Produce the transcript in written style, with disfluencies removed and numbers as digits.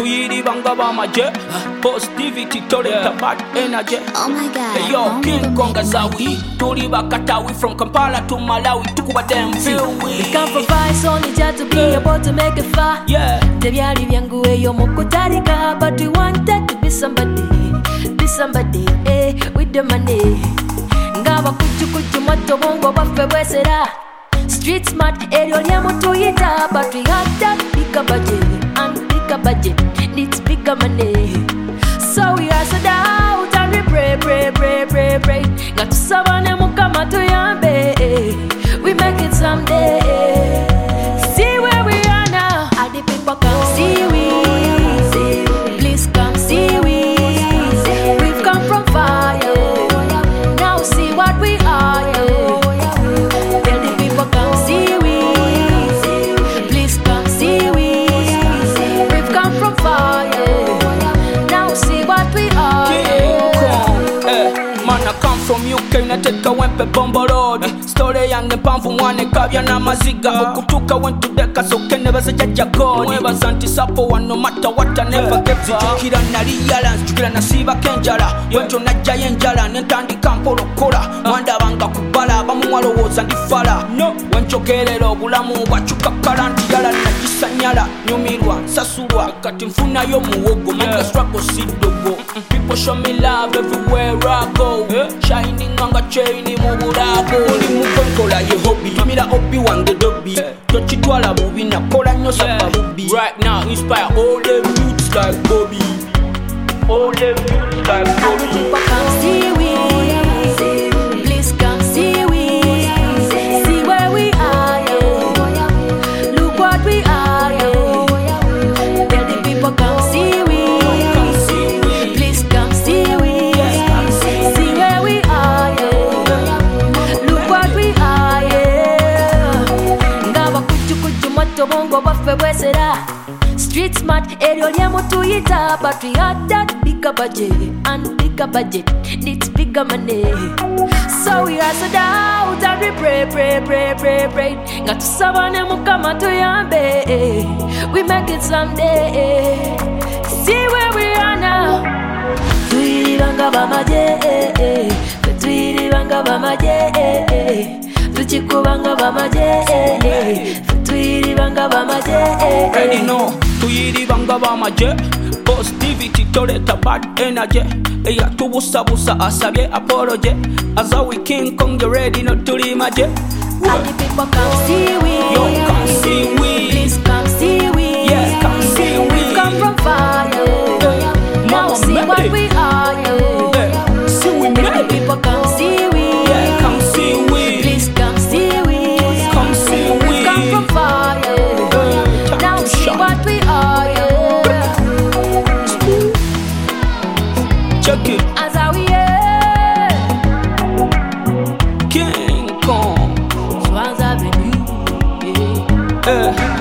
tuyiribanga bamaje positivity toleta bad energy. Oh my God. Hey yo, King Kong Azawi, tuli bakatawi from Kampala to Malawi, tukuba them feel we. We can't provide only just to be able to make it far. Yeah. Tebyali byangu eyo mukutalika, but we wanted to be somebody, with the money. Ngaba kuchu mato bongo baffe bwesera. Street smart eryo lyamutuyita, but we had that bigger budget and bigger budget needs bigger money. So we hustled out and we pray. Nga tusabane mukama tuyambe, we make it someday. See where we are now, all the people come see we. Please come see we. We've come from fire, now see what we are. Tell the people come see we. Please come see we. We've come from fire, now see what we are. Man, I come from UK, nateka wempe bombo road. Story yange mpanvu mwane kabya na maziga. Okutuka went to deka so kene baseja jakoni. Mweba zanti sapo one no matter what I never give up. Zichukira nali yala, zichukira nasiba kenjala. Wento najja yenjala, nentandika mpolokola. Mwanda banga kubala, bamumwalo woza ndifala. Wenchokelera obulamu bwachuka kalanti yala najisanyala. Nyumirwa, sasurwa, kati mfuna yo muwogo. Manga struggle sidogo. People show me love everywhere I go. Shining on a chain in Muburago. Oli mukonkola ye hobby. Tumira hobby wange dobby. Tochitwala bubi na kola nyosa babubi. Right now inspire all the youths like Bobby. All the youths like All the Bobby. people come see we. Please come see we. See where we are, look what we are. Tell the people come see we. Please come see we. See where we are, look what we are. Ngaba kuchu mato bongo baffe bwesera. Street smart eryo lyamutuyita, but we had that bigger budget and bigger budget needs bigger money. So we hustled out and we pray. Nga tusabane mukama tuyambe, we make it someday. See where we are now. Tuyiribanga bamaje, tuyiribanga bamaje, tuchikubanga bamaje, tuyiribanga bamaje. Ready no, tuyiribanga bamaje. Positivity toleta bad energy. Eya tubusabusa asabye apology. Azawi King Kong you ready no tuli maje. All the people come see we. Yo, come see we. Please come see we. Yeah, come see we. We've come from fire, now Mama see made what it. we are. See we All made the it. people come see we. Yeah, come see we. Please come see we. Come see we. We've come from fire, now to see shine. what we are. Check it. As how we King Kong. Swans Avenue. Eh.